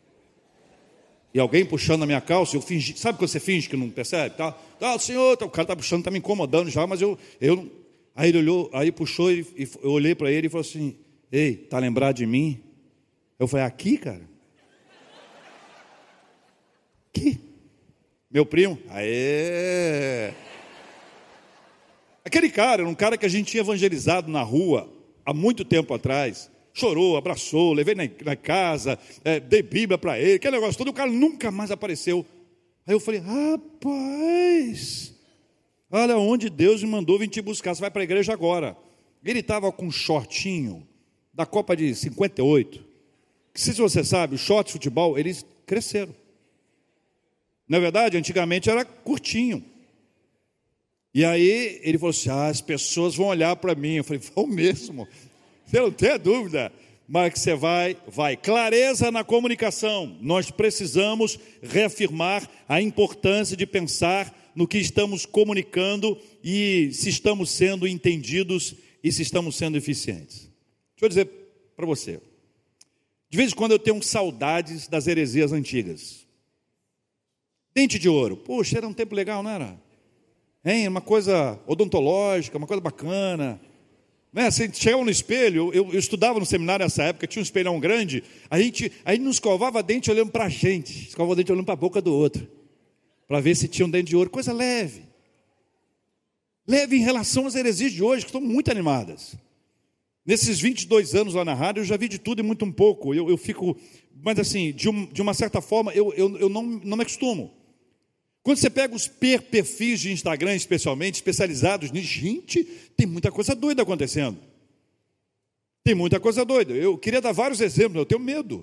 E alguém puxando a minha calça, eu fingi, sabe quando você finge que não percebe? Senhor, o cara está puxando, está me incomodando já, mas eu aí ele olhou, aí puxou, e eu olhei para ele e falou assim, ei, tá lembrado de mim? Eu falei, aqui, cara? Aqui? Meu primo? Aê! Aquele cara era um cara que a gente tinha evangelizado na rua há muito tempo atrás. Chorou, abraçou, levei na casa, dei Bíblia para ele, aquele negócio todo, o cara nunca mais apareceu. Aí eu falei, rapaz, olha onde Deus me mandou vir te buscar, você vai para a igreja agora. Ele estava com um shortinho da Copa de 58, que se você sabe, os shorts de futebol, eles cresceram. Na verdade, antigamente era curtinho. E aí ele falou assim, as pessoas vão olhar para mim. Eu falei, vão mesmo. Você não tem dúvida, mas que você vai. Clareza na comunicação. Nós precisamos reafirmar a importância de pensar no que estamos comunicando e se estamos sendo entendidos e se estamos sendo eficientes. Deixa eu dizer para você. De vez em quando eu tenho saudades das heresias antigas. Dente de ouro. Poxa, era um tempo legal, não era? Hein? Uma coisa odontológica, uma coisa bacana. Né? Você chegava no espelho, eu estudava no seminário nessa época, tinha um espelhão grande, aí não escovava dente olhando para a gente, escovava o dente olhando para a boca do outro, para ver se tinha um dente de ouro, coisa leve. Leve em relação às heresias de hoje, que estão muito animadas. Nesses 22 anos lá na rádio, eu já vi de tudo e muito um pouco, eu fico, mas assim, de uma certa forma, eu não me acostumo. Quando você pega os perfis de Instagram, especializados nisso, gente, tem muita coisa doida acontecendo. Tem muita coisa doida. Eu queria dar vários exemplos, eu tenho medo.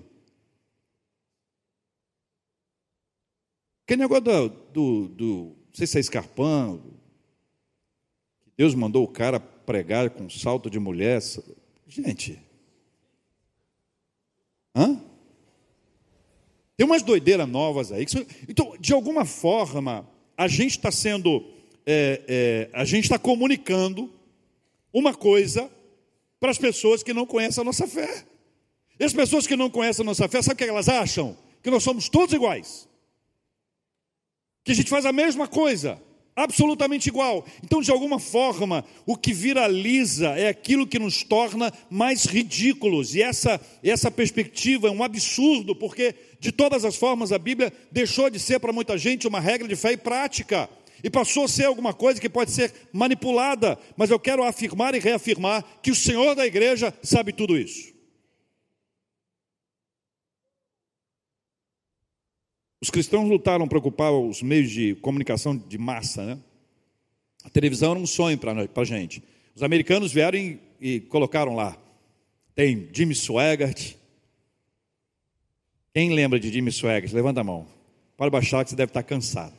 Aquele negócio não sei se é Scarpão, Deus mandou o cara pregar com salto de mulher. Gente. Tem umas doideiras novas aí. Então, de alguma forma, a gente está sendo, a gente está comunicando uma coisa para as pessoas que não conhecem a nossa fé. E as pessoas que não conhecem a nossa fé, sabe o que elas acham? Que nós somos todos iguais. Que a gente faz a mesma coisa, absolutamente igual. Então, de alguma forma, o que viraliza é aquilo que nos torna mais ridículos. E essa perspectiva é um absurdo, porque, de todas as formas, a Bíblia deixou de ser para muita gente uma regra de fé e prática. E passou a ser alguma coisa que pode ser manipulada. Mas eu quero afirmar e reafirmar que o Senhor da igreja sabe tudo isso. Os cristãos lutaram para ocupar os meios de comunicação de massa, né? A televisão era um sonho para a gente. Os americanos vieram e colocaram lá. Tem Jimmy Swaggart. Quem lembra de Jimmy Swaggart? Levanta a mão. Pode baixar que você deve estar cansado.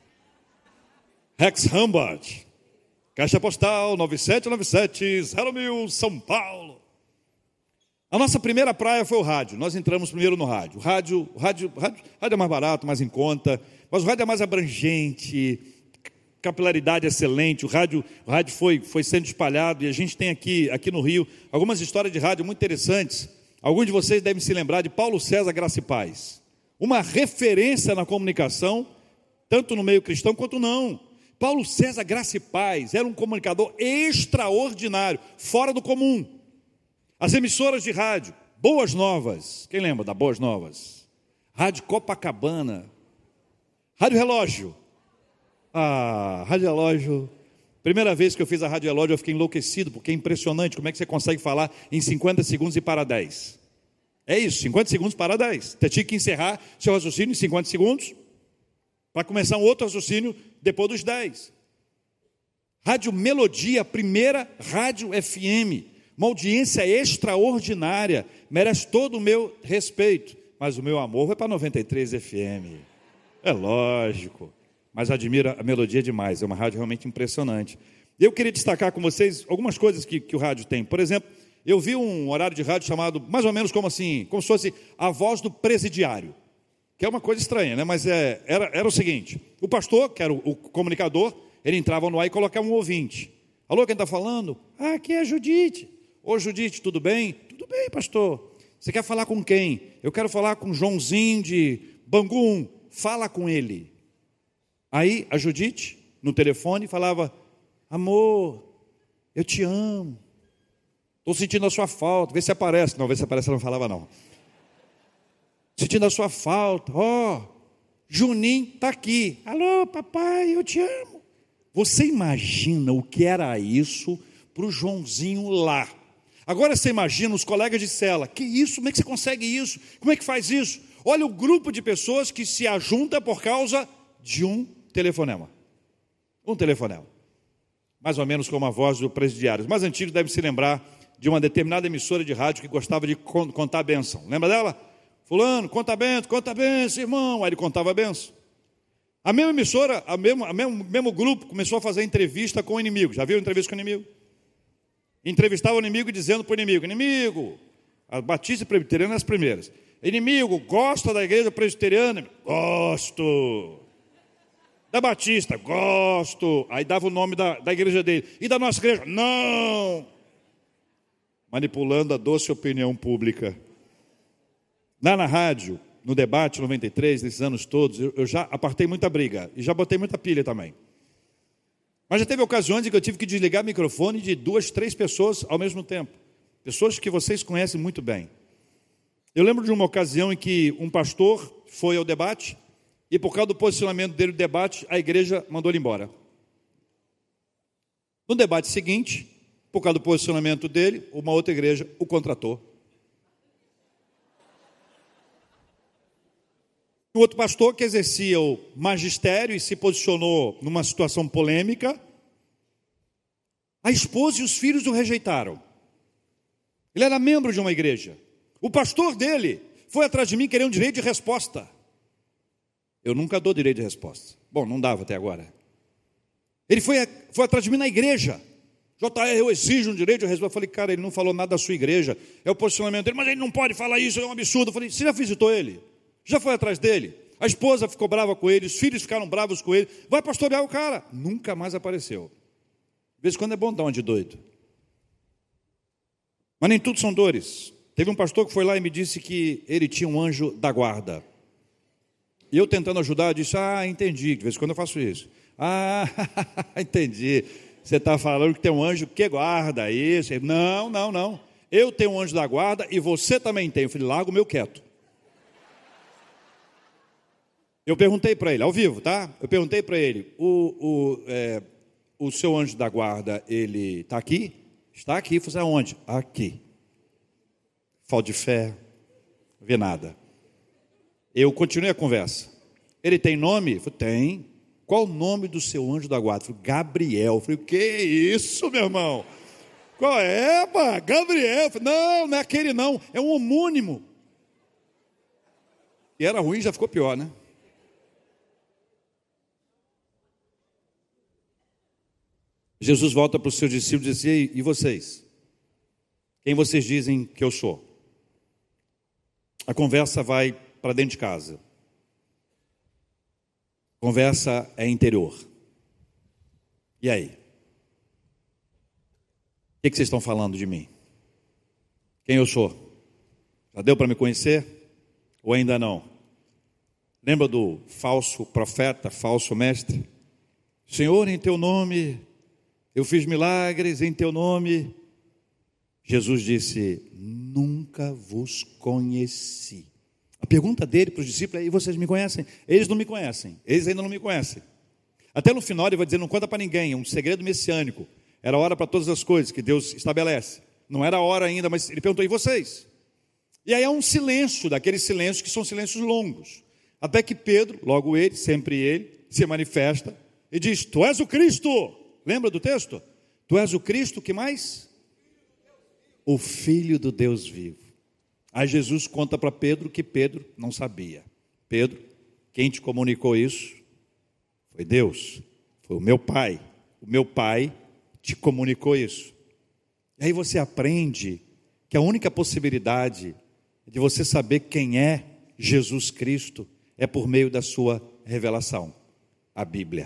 Rex Humbert. Caixa postal 9797, 01000, São Paulo. A nossa primeira praia foi o rádio. Nós entramos primeiro no rádio. O rádio é mais barato, mais em conta, mas o rádio é mais abrangente, capilaridade excelente. O rádio foi sendo espalhado e a gente tem aqui no Rio algumas histórias de rádio muito interessantes. Alguns de vocês devem se lembrar de Paulo César Graça e Paz, uma referência na comunicação, tanto no meio cristão quanto não. Paulo César Graça e Paz era um comunicador extraordinário, fora do comum. As emissoras de rádio, Boas Novas, quem lembra da Boas Novas? Rádio Copacabana, Rádio Relógio. Rádio Relógio, primeira vez que eu fiz a Rádio Relógio eu fiquei enlouquecido, porque é impressionante como é que você consegue falar em 50 segundos e para 10. É isso, 50 segundos para 10. Você tinha que encerrar seu raciocínio em 50 segundos, para começar um outro raciocínio depois dos 10. Rádio Melodia, primeira rádio FM, uma audiência extraordinária, merece todo o meu respeito, mas o meu amor vai para 93 FM, é lógico, mas admiro a Melodia demais, é uma rádio realmente impressionante. Eu queria destacar com vocês algumas coisas que o rádio tem. Por exemplo, eu vi um horário de rádio chamado, mais ou menos como assim, como se fosse a voz do presidiário, que é uma coisa estranha, né? Mas era o seguinte, o pastor, que era o comunicador, ele entrava no ar e colocava um ouvinte. Alô, quem está falando? Ah, aqui é a Judite. Ô Judite, tudo bem? Tudo bem, pastor. Você quer falar com quem? Eu quero falar com Joãozinho de Bangu. Fala com ele. Aí a Judite, no telefone, falava: amor, eu te amo. Estou sentindo a sua falta. Vê se aparece. Não, vê se aparece, ela não falava não. Sentindo a sua falta. Ó, Juninho está aqui. Alô, papai, eu te amo. Você imagina o que era isso para o Joãozinho lá? Agora você imagina os colegas de cela. Que isso? Como é que você consegue isso? Como é que faz isso? Olha o grupo de pessoas que se ajunta por causa de um telefonema. Um telefonema. Mais ou menos como a voz do presidiário. Os mais antigos devem se lembrar de uma determinada emissora de rádio que gostava de contar a bênção. Lembra dela? Fulano, conta a bênção, irmão. Aí ele contava a bênção. A mesma emissora, mesmo grupo começou a fazer entrevista com o inimigo. Já viu entrevista com o inimigo? Entrevistava o inimigo dizendo para o inimigo: inimigo, a Batista e Presbiteriana as primeiras. Inimigo, gosta da igreja presbiteriana? Gosto. Da Batista? Gosto. Aí dava o nome da igreja dele. E da nossa igreja? Não. Manipulando a doce opinião pública. Lá na rádio, no debate 93, nesses anos todos, eu já apartei muita briga e já botei muita pilha também. Mas já teve ocasiões em que eu tive que desligar o microfone de 2, 3 pessoas ao mesmo tempo. Pessoas que vocês conhecem muito bem. Eu lembro de uma ocasião em que um pastor foi ao debate e por causa do posicionamento dele no debate, a igreja mandou ele embora. No debate seguinte, por causa do posicionamento dele, uma outra igreja o contratou. Um outro pastor que exercia o magistério e se posicionou numa situação polêmica, a esposa e os filhos o rejeitaram. Ele era membro de uma igreja. O pastor dele foi atrás de mim querendo direito de resposta. Eu nunca dou direito de resposta. Bom, não dava até agora. Ele foi atrás de mim na igreja. JR, eu exijo um direito de resposta. Eu falei: cara, ele não falou nada da sua igreja. É o posicionamento dele. Mas ele não pode falar isso, é um absurdo. Eu falei: você já visitou ele? Já foi atrás dele? A esposa ficou brava com ele, os filhos ficaram bravos com ele. Vai pastorear o cara. Nunca mais apareceu. De vez em quando é bom dar uma de doido. Mas nem tudo são dores. Teve um pastor que foi lá e me disse que ele tinha um anjo da guarda. E eu tentando ajudar, disse: ah, entendi. De vez em quando eu faço isso. Ah, entendi. Você está falando que tem um anjo que guarda isso. Não. Eu tenho um anjo da guarda e você também tem. Eu falei: larga o meu quieto. Eu perguntei para ele, ao vivo, tá? Eu perguntei para ele: o seu anjo da guarda, ele está aqui? Está aqui. Eu falei: aonde? Aqui. Falta de fé, não vi nada. Eu continuei a conversa. Ele tem nome? Eu falei: tem. Qual o nome do seu anjo da guarda? Eu falei: Gabriel. Eu falei: o que é isso, meu irmão? Qual é, pá? Gabriel. Eu falei: não é aquele não, é um homônimo. E era ruim, já ficou pior, né? Jesus volta para os seus discípulos e diz: e vocês? Quem vocês dizem que eu sou? A conversa vai para dentro de casa. A conversa é interior. E aí? O que vocês estão falando de mim? Quem eu sou? Já deu para me conhecer? Ou ainda não? Lembra do falso profeta, falso mestre? Senhor, em teu nome eu fiz milagres, em teu nome. Jesus disse: nunca vos conheci. A pergunta dele para os discípulos é: e vocês me conhecem? Eles não me conhecem, eles ainda não me conhecem. Até no final ele vai dizer: não conta para ninguém, é um segredo messiânico. Era hora para todas as coisas que Deus estabelece. Não era hora ainda, mas ele perguntou: e vocês? E aí há um silêncio, daqueles silêncios que são silêncios longos. Até que Pedro, logo ele, sempre ele, se manifesta e diz: tu és o Cristo, Lembra do texto? Tu és o Cristo, que mais? O Filho do Deus vivo. Aí Jesus conta para Pedro que Pedro não sabia. Pedro, quem te comunicou isso foi Deus, foi o meu Pai. O meu Pai te comunicou isso. E aí você aprende que a única possibilidade de você saber quem é Jesus Cristo é por meio da sua revelação, a Bíblia.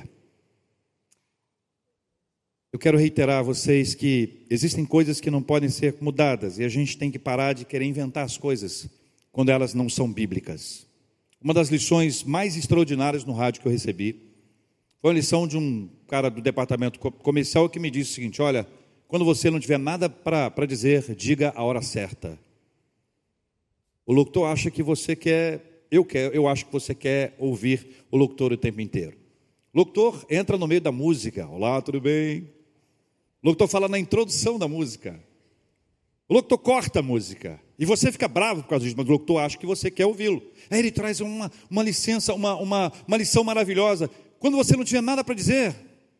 Eu quero reiterar a vocês que existem coisas que não podem ser mudadas e a gente tem que parar de querer inventar as coisas quando elas não são bíblicas. Uma das lições mais extraordinárias no rádio que eu recebi foi uma lição de um cara do departamento comercial que me disse o seguinte: olha, quando você não tiver nada para dizer, diga a hora certa. O locutor acha que você quer, eu acho que você quer ouvir o locutor o tempo inteiro. O locutor entra no meio da música. Olá, tudo bem? O locutor fala na introdução da música. O locutor corta a música. E você fica bravo por causa disso, mas o locutor acha que você quer ouvi-lo. Aí ele traz uma lição maravilhosa. Quando você não tiver nada para dizer.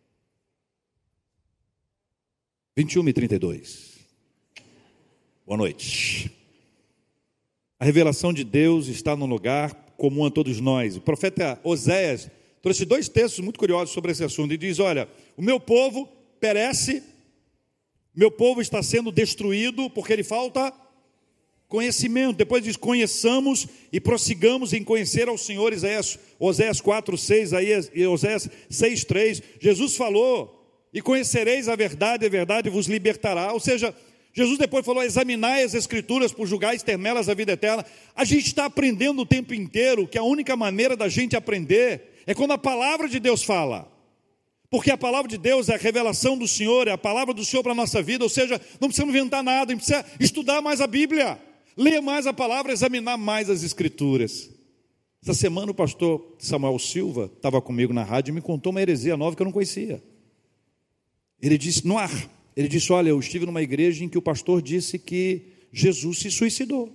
21h32. Boa noite. A revelação de Deus está num lugar comum a todos nós. O profeta Oséias trouxe 2 textos muito curiosos sobre esse assunto. E diz, olha, o meu povo perece, meu povo está sendo destruído porque lhe falta conhecimento. Depois diz, conheçamos e prossigamos em conhecer ao Senhor. Oséias 4:6, e Oséias 6:3. Jesus falou, e conhecereis a verdade vos libertará. Ou seja, Jesus depois falou, examinai as Escrituras por julgais ter nelas a vida eterna. A gente está aprendendo o tempo inteiro que a única maneira da gente aprender é quando a palavra de Deus fala. Porque a palavra de Deus é a revelação do Senhor, é a palavra do Senhor para a nossa vida. Ou seja, não precisamos inventar nada, a gente precisa estudar mais a Bíblia, ler mais a palavra, examinar mais as Escrituras. Essa semana o pastor Samuel Silva estava comigo na rádio e me contou uma heresia nova que eu não conhecia. Ele disse, no ar, ele disse, olha, eu estive numa igreja em que o pastor disse que Jesus se suicidou.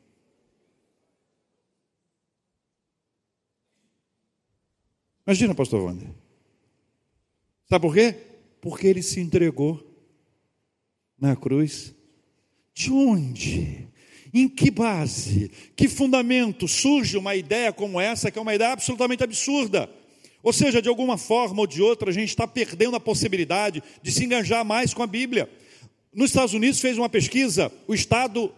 Imagina, pastor Wander. Sabe por quê? Porque ele se entregou na cruz. De onde? Em que base? Que fundamento surge uma ideia como essa, que é uma ideia absolutamente absurda? Ou seja, de alguma forma ou de outra, a gente está perdendo a possibilidade de se engajar mais com a Bíblia. Nos Estados Unidos fez uma pesquisa, o estado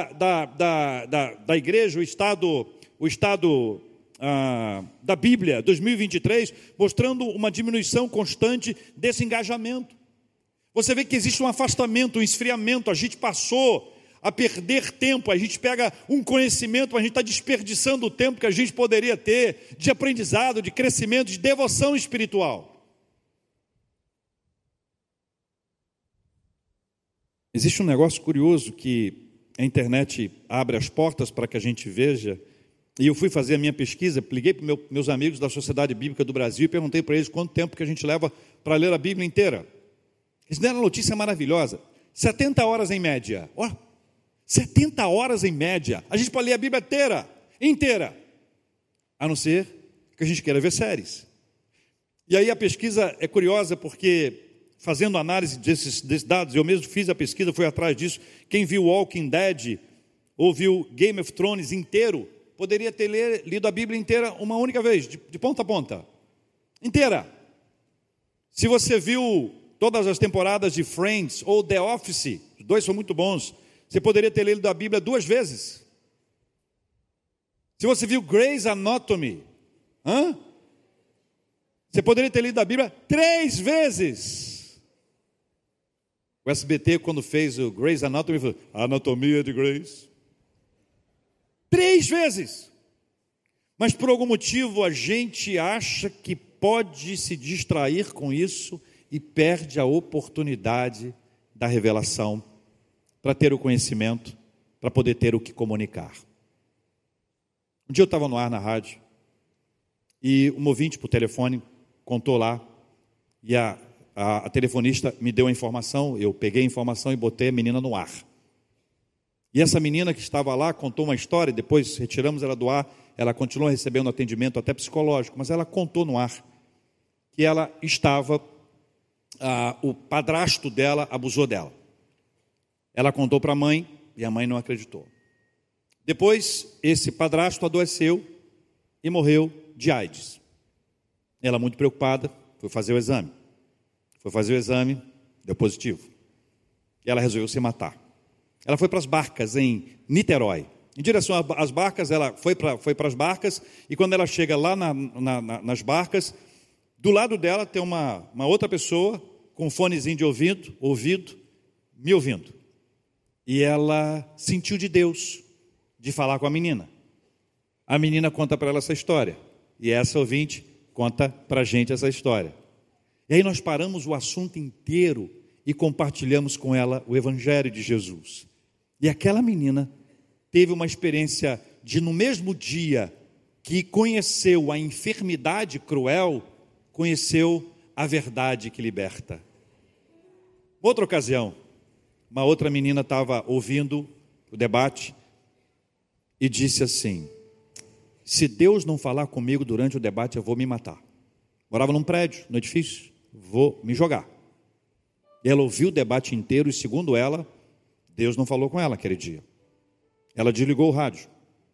da igreja, o estado da Bíblia, 2023, mostrando uma diminuição constante desse engajamento. Você vê que existe um afastamento, um esfriamento, a gente passou a perder tempo, a gente pega um conhecimento, mas a gente está desperdiçando o tempo que a gente poderia ter de aprendizado, de crescimento, de devoção espiritual. Existe um negócio curioso que a internet abre as portas para que a gente veja, e eu fui fazer a minha pesquisa, liguei para meus amigos da Sociedade Bíblica do Brasil e perguntei para eles quanto tempo que a gente leva para ler a Bíblia inteira. Eles deram uma notícia maravilhosa, 70 horas em média. 70 horas em média. A gente pode ler a Bíblia inteira, a não ser que a gente queira ver séries. E aí a pesquisa é curiosa porque, fazendo análise desses dados, eu mesmo fiz a pesquisa, fui atrás disso. Quem viu Walking Dead ou viu Game of Thrones inteiro, poderia ter lido a Bíblia inteira uma única vez, de ponta a ponta, inteira. Se você viu todas as temporadas de Friends ou The Office, os 2 são muito bons, você poderia ter lido a Bíblia 2 vezes. Se você viu Grey's Anatomy, você poderia ter lido a Bíblia 3 vezes. O SBT, quando fez o Grey's Anatomy, falou, Anatomia de Grey's. 3 vezes. Mas por algum motivo a gente acha que pode se distrair com isso e perde a oportunidade da revelação para ter o conhecimento, para poder ter o que comunicar. Um dia eu estava no ar na rádio e um ouvinte por telefone contou lá e a telefonista me deu a informação, eu peguei a informação e botei a menina no ar. E essa menina que estava lá contou uma história, depois retiramos ela do ar, ela continua recebendo atendimento até psicológico, mas ela contou no ar que ela estava o padrasto dela abusou dela. Ela contou para a mãe e a mãe não acreditou. Depois, esse padrasto adoeceu e morreu de AIDS. Ela, muito preocupada, foi fazer o exame. Deu positivo. E ela resolveu se matar. Ela foi para as barcas em Niterói. Em direção às barcas, ela foi para as barcas, e quando ela chega lá nas barcas, do lado dela tem uma outra pessoa com um fonezinho de ouvido, me ouvindo. E ela sentiu de Deus, de falar com a menina. A menina conta para ela essa história, e essa ouvinte conta para a gente essa história. E aí nós paramos o assunto inteiro e compartilhamos com ela o Evangelho de Jesus. E aquela menina teve uma experiência de, no mesmo dia que conheceu a enfermidade cruel, conheceu a verdade que liberta. Outra ocasião, uma outra menina estava ouvindo o debate e disse assim: se Deus não falar comigo durante o debate, eu vou me matar. Morava num prédio, no edifício, vou me jogar. E ela ouviu o debate inteiro e, segundo ela, Deus não falou com ela aquele dia. Ela desligou o rádio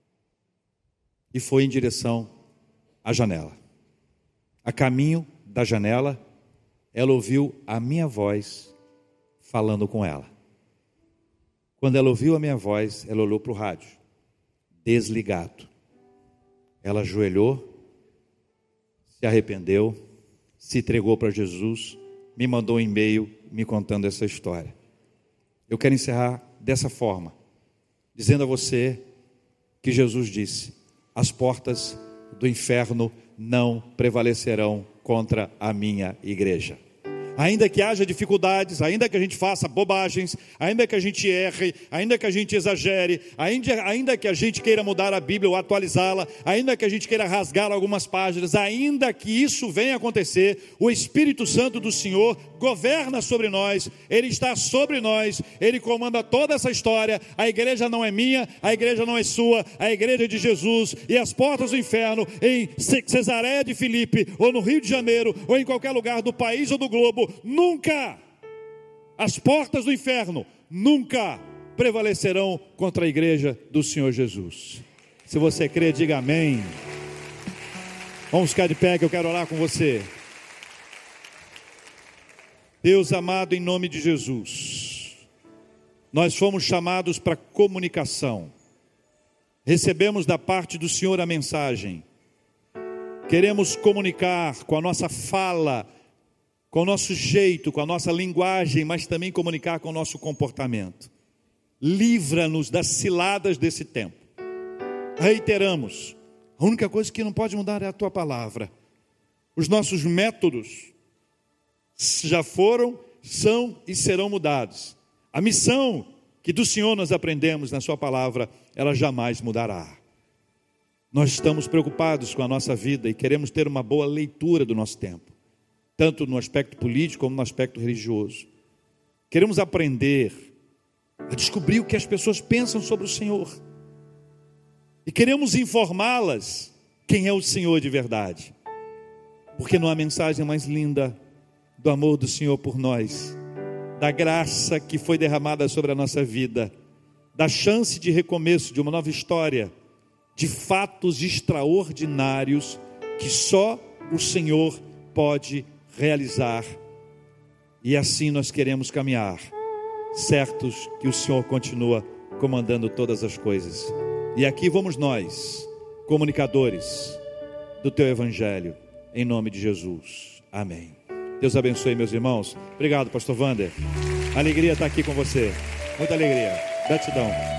e foi em direção à janela. A caminho da janela, ela ouviu a minha voz falando com ela. Quando ela ouviu a minha voz, ela olhou para o rádio, desligado. Ela ajoelhou, se arrependeu, se entregou para Jesus, me mandou um e-mail me contando essa história. Eu quero encerrar dessa forma, dizendo a você que Jesus disse: as portas do inferno não prevalecerão contra a minha igreja. Ainda que haja dificuldades, ainda que a gente faça bobagens, ainda que a gente erre, ainda que a gente exagere, ainda que a gente queira mudar a Bíblia ou atualizá-la, ainda que a gente queira rasgar algumas páginas, ainda que isso venha acontecer, o Espírito Santo do Senhor governa sobre nós, Ele está sobre nós, Ele comanda toda essa história. A igreja não é minha, a igreja não é sua, a igreja é de Jesus, e as portas do inferno em Cesareia de Filipe, ou no Rio de Janeiro, ou em qualquer lugar do país ou do globo, nunca, as portas do inferno nunca prevalecerão contra a igreja do Senhor Jesus. Se você crê, diga amém. Vamos ficar de pé que eu quero orar com você. Deus amado, em nome de Jesus, nós fomos chamados para comunicação. Recebemos da parte do Senhor a mensagem. Queremos comunicar com a nossa fala, com o nosso jeito, com a nossa linguagem, mas também comunicar com o nosso comportamento. Livra-nos das ciladas desse tempo. Reiteramos, a única coisa que não pode mudar é a Tua palavra. Os nossos métodos já foram, são e serão mudados. A missão que do Senhor nós aprendemos na Sua palavra, ela jamais mudará. Nós estamos preocupados com a nossa vida e queremos ter uma boa leitura do nosso tempo, tanto no aspecto político como no aspecto religioso. Queremos aprender a descobrir o que as pessoas pensam sobre o Senhor. E queremos informá-las quem é o Senhor de verdade. Porque não há mensagem mais linda do amor do Senhor por nós, da graça que foi derramada sobre a nossa vida, da chance de recomeço, de uma nova história, de fatos extraordinários que só o Senhor pode realizar. E assim nós queremos caminhar, certos que o Senhor continua comandando todas as coisas. E aqui vamos nós, comunicadores do Teu Evangelho, em nome de Jesus. Amém. Deus abençoe, meus irmãos. Obrigado, pastor Wander. Alegria estar aqui com você. Muita alegria. Gratidão.